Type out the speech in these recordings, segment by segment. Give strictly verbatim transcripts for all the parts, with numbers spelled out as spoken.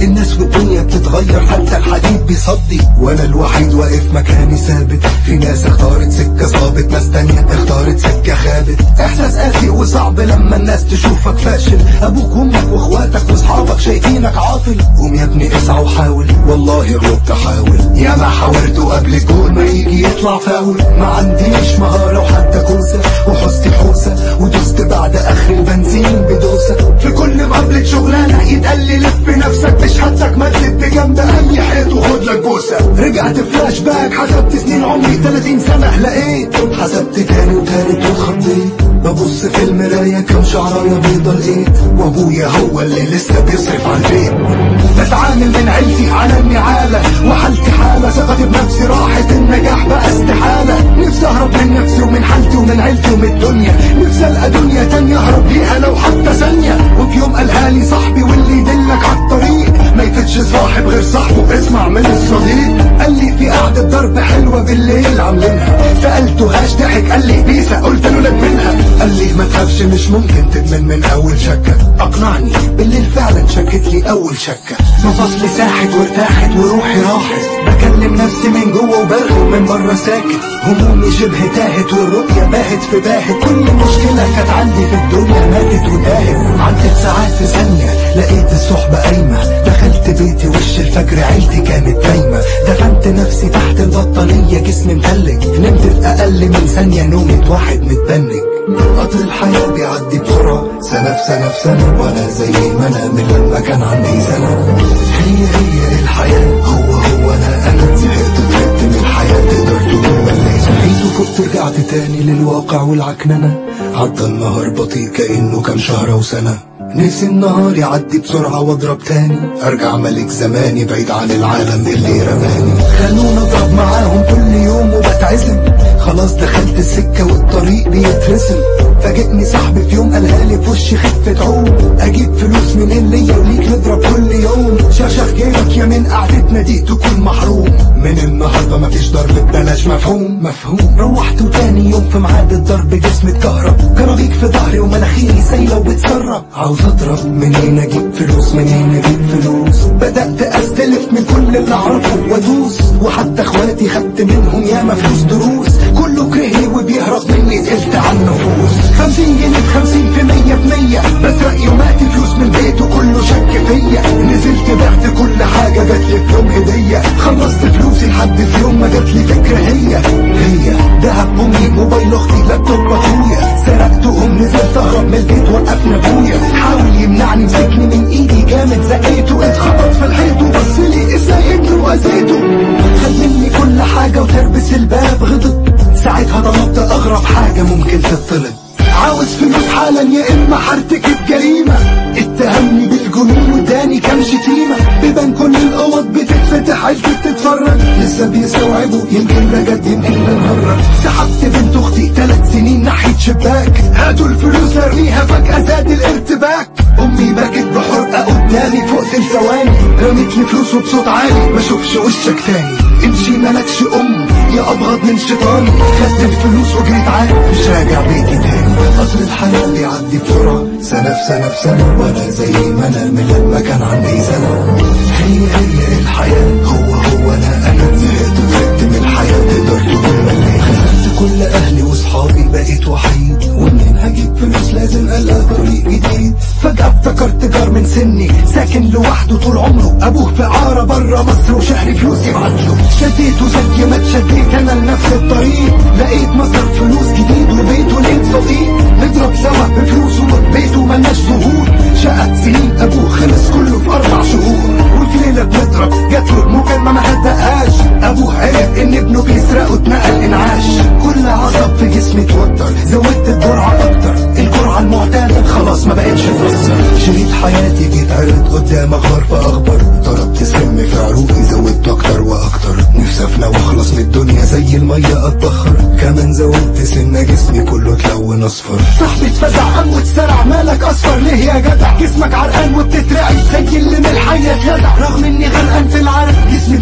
الناس والدنيا بتتغير، حتى الحديد بيصدي وانا الوحيد واقف مكاني ثابت. في ناس اختارت سكة صابت، ناس تانية اختارت سكة خابت. احساس قاسي وصعب لما الناس تشوفك فاشل، ابوك وامك واخواتك واصحابك شايفينك عاطل. قوم يا ابني اسعى وحاول، والله غلطت حاول. يا ما حاولت قبل الجول ما يجي يطلع فاول. ما عنديش مهارة وحتى كوسة، وحوزتي حوسة ودوست بعد اخر البنزين بدوسة. في كل مقابلة شغلانة يتقال لي لف نفسك مش حدك، ما تلف جنب اي حيط وخد لك بوسة. رجعت فلاش باك حسبت سنين عمري ثلاثين سنة، لقيت حسبت تاني وتالت واتخضيت. ببص في المراية كم شعراية بيضة لقيت، وابويا هو اللي لسه بيصرف على البيت. بتعامل من عيلتي على النعالة وحالتي حالة، ثقتي بنفسي راحت، النجاح بقى استحالة. نفسي اهرب من نفسي ومن حالتي ومن عيلتي ومن الدنيا، نفسي القى دنيا تانية اهرب ليها لو حتى ثانية. وفي يوم قالها لي صاحبي واللي يدلك على الطريق ما يفتش صاحب غير صاحبه، اسمع من الصديق. قال لي في قعدة ضرب حلوة بالليل عاملينها، سألته هاش ضحك قال لي بيسا، قلت له لك منها. قال لي ما تخافش مش ممكن تدمن من اول شكة. اقنعني بالليل فعلا شكت لي اول شكة. مفاصلي ساحت وارتاحت وروحي راحت، بكلم نفسي من جوه وبرغم من بره ساكت. همومي شبه تاهت والرؤية باهت في باهت، كل مشكلة كانت عندي في الدنيا ماتت وتاهت. عدت ساعات في ثانية لقيت الصحبة قايمة، دخلت بيتي وش الفجر عيلتي كانت نايمة. دفنت نفسي تحت البطانية جسمي متلج، نمت في اقل من ثانية نومة واحد متبنج. قطر الحياة بيعدي بسرعة، سنة في سنة في سنة، وانا زي ما انا من لما كان عندي سنة. هي هي الحياة، هو هو انا انا زهقت تعبت من الحياة، تقدر تقول مليت. صحيت وفقت رجعت تاني للواقع والعكننة، عدى النهار بطيء كأنه كان شهر وسنة. نفسي النهار يعدي بسرعة واضرب تاني، ارجع ملك زماني بعيد عن العالم اللي رماني. خلونا اضرب معاهم كل يوم وبتعزم، خلاص دخلت السكة والطريق بيترسم. فاجئني صاحبي في يوم قالها لي في وشي خفة عوم، اجيب فلوس منين ليا وليك نضرب كل يوم. شاشة جيبك يا من قعدتنا دي تكون محروم، من النهاردة مفيش ضرب ببلاش، مفهوم مفهوم. روحت وتاني يوم في ميعاد الضرب جسمي اتكهرب، كراغيك في ظهري ومناخيري سايلة وبتسرب. عاوز اضرب منين اجيب فلوس منين اجيب فلوس، بدأت استلف من كل اللي اعرفه وادوس. وحتى اخواتي خدت منهم ياما فلوس دروس، كله كرهني وبيهرب مني تقلت على النفوس. خمسين جنيه في خمسين في مية في مية، بسرق يوماتي فلوس من البيت وكله شك فيا. نزلت بعت كل حاجة جاتلي في يوم هدية، خلصت فلوسي لحد في يوم ما جاتلي فكرة. هي هي دهب امي موبايل اختي لابتوب اخويا، سرقتهم نزلت اهرب من البيت وقفنا ابويا. حاول يمنعني مسكني من ايدي جامد زقيته، اتخبط في الحيط وبصلي ازاي ابنه واذيته. خد مني كل حاجة وتربس الباب غضب، ساعتها طلبت اغرب حاجة ممكن تطلب. عاوز فلوس حالا يا اما هرتكب جريمة. اتهمني بالجنون واداني كام شتيمة، بيبان كل الاوض بتتفتح عيلتي بتتفرج. لسه بيستوعبوا يمكن ده جد يمكن ده نهرج. سحبت بنت اختي ثلاث سنين ناحية شباك، هاتوا الفلوس ارميها فجأة زاد الارتباك. امي بكت بحرقة قدامي فوق ثواني، رميت لي فلوس وبصوت عالي ما اشوفش وشك تاني. امشي مالكش ام يا ابغض من شيطاني، خدت الفلوس وجريت عارف مش راجع بيتي تاني. قطر الحياة بيعدي بسرعة، سنة في سنة في سنة، وانا زي ما انا من لما كان عندي سنة. هي هي الحياة، هو هو انا انا زهقت تعبت من الحياة، تقدر تقول مليت. خسرت كل اهلي واصحابي بقيت وحيد، ومنين هجيب فلوس لازم القى طريق جديد. فجأة افتكرت جار من سني ساكن لوحده طول عمره، ابوه في عارة برا مصر وشهري فلوس يبعتله. شديته زي ما اتشديت انا لنفس الطريق، لقيت مصدر فلوس جديد وبيت ولقيت صديق. نضرب سوا بفلوسه وبيته ملناش ظهور، شقة سنين ابوه خلص كله في اربع شهور. وفي ليلة بنضرب جاتله مكالمة ما هدقهاش، ابوه عرف ان ابنه بيسرق واتنقل انعاش. كل عصب في جسمي اتوتر، زودت الجرعة اكتر، الجرعة المعتادة خلاص ما بقتش تأثر. شريط حياتي بيتعرض قدام اخبار فاخبر، ضربت سم في عروقي زودت اكتر واكتر. نفسي افنى واخلص من الدنيا زي المية اتبخر، كمان زودت سنة جسمي كله اتلون اصفر. صاحبي اتفزع قام واتسرع، مالك اصفر ليه يا جدع؟ جسمك عرقان وبتترعش زي اللي من الحية اتلدع، رغم اني غرقان في العرق جسمي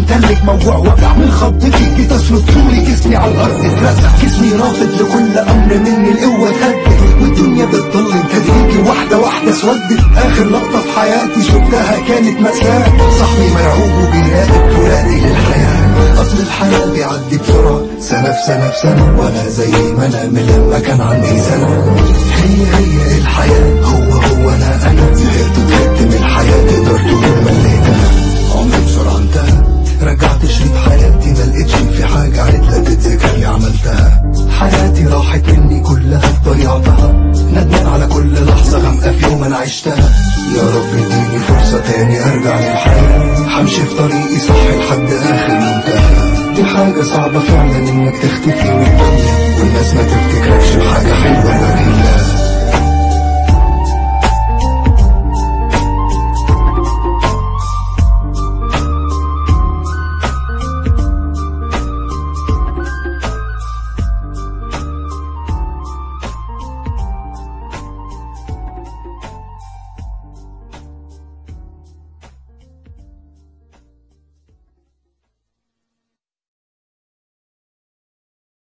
متلج موجوع وجع من خضتي، جيت اسند طولي جسمي على الارض اترزع، جسمي رافض لكل امر مني القوه خدت، والدنيا بتضلم تدريجي واحده واحده اسودت. اخر لقطه في حياتي شفتها كانت مأساة، صاحبي مرعوب وبيراقب فراقي للحياه. اصل الحياه بيعدي بسرعه، سنه في سنه في سنه، وانا زي ما انا من لما كان عندي سنه. هي هي الحياه، هو هو انا انا زهقت وتعبت من الحياه، تقدر تقول مليتها. عمري بسرعه انتهى، رجعت شريط حياتي ما لقيتش في حاجه عدله تتذكر لي عملتها. حياتي راحت مني كلها ضيعتها، ندمان على كل لحظه غامقه في يوم انا عشتها. يا رب اديني فرصه تاني ارجع للحياه، همشي في طريقي صح لحد اخر منتهى. دي حاجه صعبه فعلا انك تختفي من الدنيا، والناس ما تفتكركش بحاجه حلوه ولا